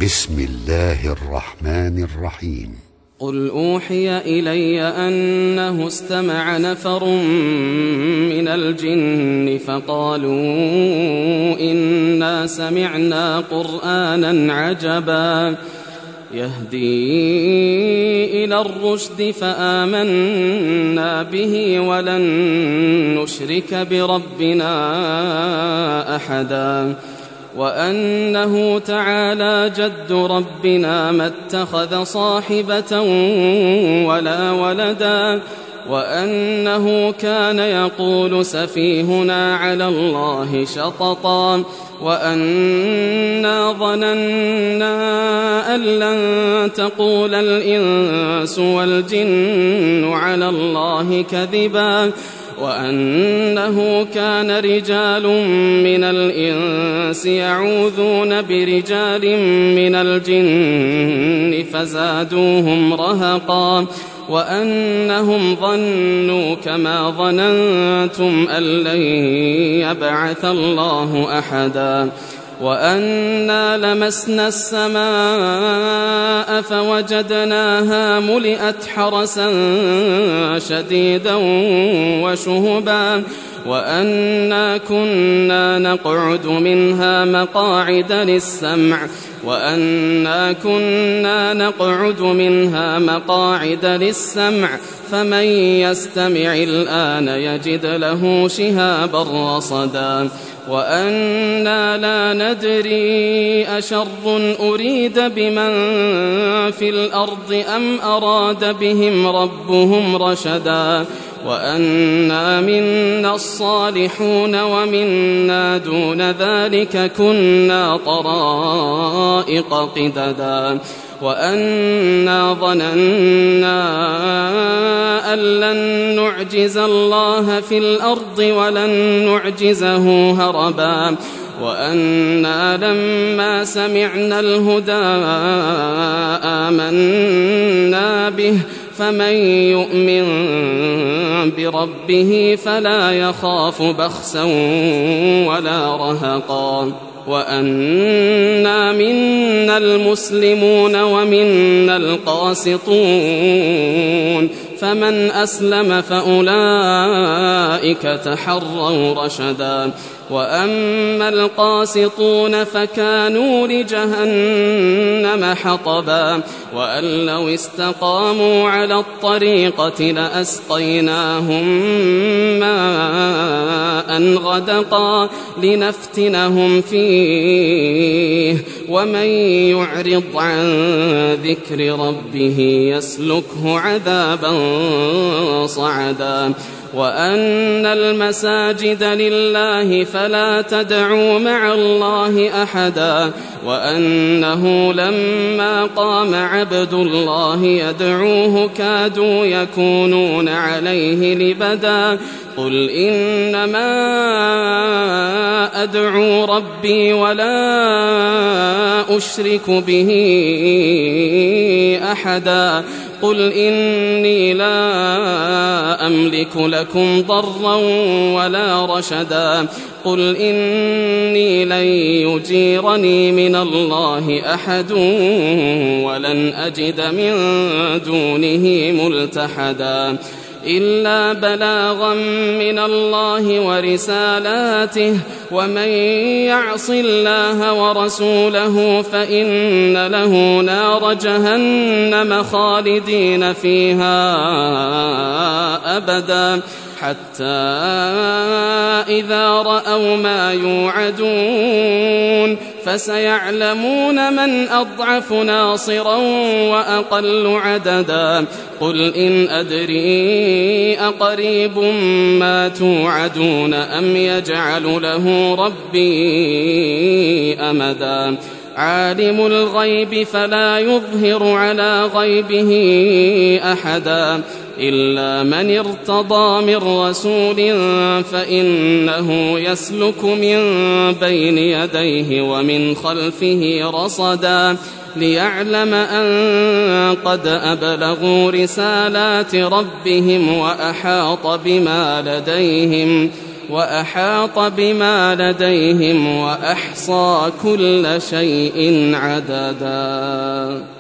بسم الله الرحمن الرحيم. قل أوحي إلي أنه استمع نفر من الجن فقالوا إنا سمعنا قرآنا عجبا يهدي إلى الرشد فآمنا به ولن نشرك بربنا أحدا وأنه تعالى جد ربنا ما اتخذ صاحبة ولا ولدا وأنه كان يقول سفيهنا على الله شططا وأنا ظننا أن لن تقول الإنس والجن على الله كذبا وأنه كان رجال من الإنس يعوذون برجال من الجن فزادوهم رهقا وأنهم ظنوا كما ظننتم أن لن يبعث الله أحدا وأنا لمسنا السماء فوجدناها ملئت حرسا شديدا وشهبا وأنا كنا نقعد منها مقاعد للسمع فمن يستمع الآن يجد له شهابا رصدا وأنا لا ندري أشر أريد بمن في الأرض أم أراد بهم ربهم رشدا وأنا منا الصالحون ومنا دون ذلك كنا طرائق قددا وأنا ظننا أن لن نعجز الله في الأرض ولن نعجزه هربا وأنا لما سمعنا الهدى آمنا به فمن يؤمن بربه فلا يخاف بخسا ولا رهقا وأنا منا المسلمون ومنا القاسطون فمن أسلم فأولئك تحروا رشدا وأما القاسطون فكانوا لجهنم حطبا وأن لو استقاموا على الطريقة لأسقيناهم ماء غدقا لنفتنهم فيه ومن يعرض عن ذكر ربه يسلكه عذابا صعدا وأن المساجد لله فلا تدعوا مع الله أحدا وأنه لما قام عبد الله يدعوه كادوا يكونون عليه لبدا قل إنما أدعو ربي ولا أشرك به أحدا قل إني لا أملك لكم ضرا ولا رشدا قل إني لن يجيرني من الله أحد ولن أجد من دونه ملتحدا إلا بلاغا من الله ورسالاته ومن يعص الله ورسوله فإن له نار جهنم خالدين فيها أبدا حتى إذا رأوا ما يوعدون فسيعلمون من أضعف ناصرا وأقل عددا قل إن أدري أقريب ما توعدون أم يجعل له ربي أمدا عالم الغيب فلا يظهر على غيبه أحدا إلا من ارتضى من رسول فإنه يسلك من بين يديه ومن خلفه رصدا ليعلم أن قد أبلغوا رسالات ربهم وأحاط بما لديهم وأحاط بما لديهم وأحصى كل شيء عددا.